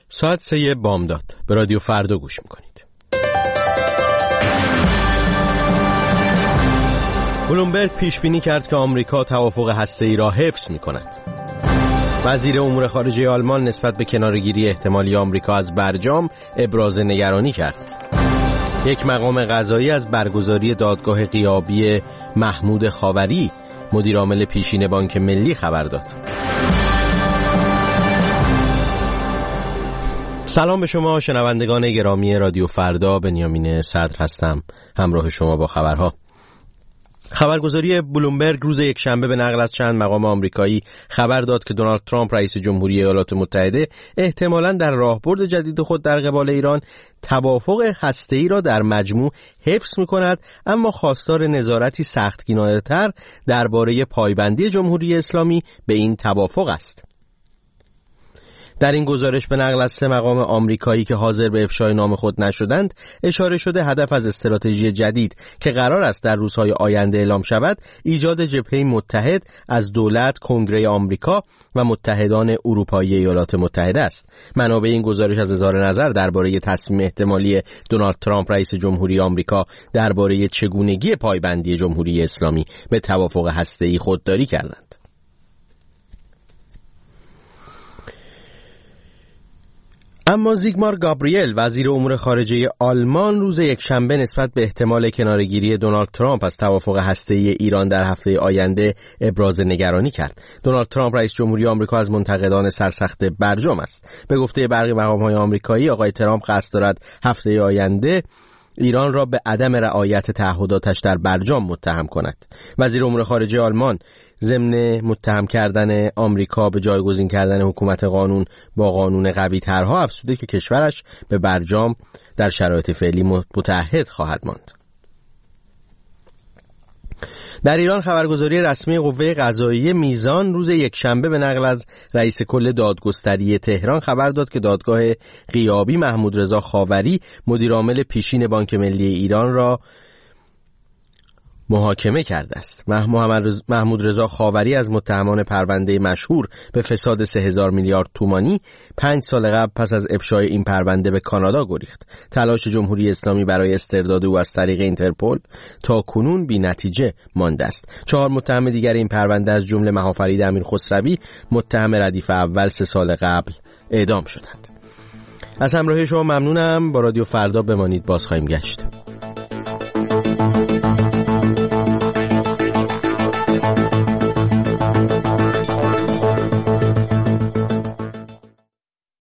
ساعت 3 بامداد به رادیو فردا گوش میکنید. بلومبرگ پیش بینی کرد که آمریکا توافق هسته‌ای را حفظ میکند. وزیر امور خارجه آلمان نسبت به کناره‌گیری احتمالی آمریکا از برجام ابراز نگرانی کرد. یک مقام قضایی از برگزاری دادگاه غیابی محمود خاوری مدیرعامل پیشین بانک ملی خبر داد. سلام به شما شنوندگان گرامی رادیو فردا، بنیامین صدر هستم همراه شما با خبرها. خبرگزاری بلومبرگ روز یکشنبه به نقل از چند مقام آمریکایی خبر داد که دونالد ترامپ رئیس جمهوری ایالات متحده احتمالاً در راهبرد جدید خود در قبال ایران توافق هسته‌ای را در مجموع حفظ می‌کند، اما خواستار نظارتی سختگیرانه‌تر درباره پایبندی جمهوری اسلامی به این توافق است. در این گزارش به نقل از 3 مقام آمریکایی که حاضر به افشای نام خود نشدند اشاره شده هدف از استراتژی جدید که قرار است در روزهای آینده اعلام شود ایجاد جبهه متحد از دولت، کنگره آمریکا و متحدان اروپایی ایالات متحده است. منابع این گزارش از اظهار نظر درباره تصمیم احتمالی دونالد ترامپ رئیس جمهوری آمریکا درباره چگونگی پایبندی جمهوری اسلامی به توافق هسته‌ای خودداری کردند. اما زیگمار گابریل وزیر امور خارجه آلمان روز یکشنبه نسبت به احتمال کناره‌گیری دونالد ترامپ از توافق هسته‌ای ایران در هفته آینده ابراز نگرانی کرد. دونالد ترامپ رئیس جمهوری آمریکا از منتقدان سرسخت برجام است. به گفته برخی مقام‌های آمریکایی آقای ترامپ قصد دارد هفته آینده ایران را به عدم رعایت تعهداتش در برجام متهم کند. وزیر امور خارجه آلمان ضمن متهم کردن آمریکا به جایگزین کردن حکومت قانون با قانون قوی ترها افزوده که کشورش به برجام در شرایط فعلی متعهد خواهد ماند. در ایران خبرگزاری رسمی قوه قضاییه میزان روز یکشنبه به نقل از رئیس کل دادگستری تهران خبر داد که دادگاه غیابی محمود رضا خاوری مدیرعامل پیشین بانک ملی ایران را محاکمه کرده است. محمود رضا خاوری از متهمان پرونده مشهور به فساد 3000 میلیارد تومانی 5 سال قبل پس از افشای این پرونده به کانادا گریخت. تلاش جمهوری اسلامی برای استرداد او از طریق اینترپل تا کنون بی نتیجه مانده است. 4 متهم دیگر این پرونده از جمله مهافرید امیر خسروی متهم ردیف اول 3 سال قبل اعدام شدند. از همراهی شما ممنونم. با رادیو فردا بمانید، باز خواهیم گشت.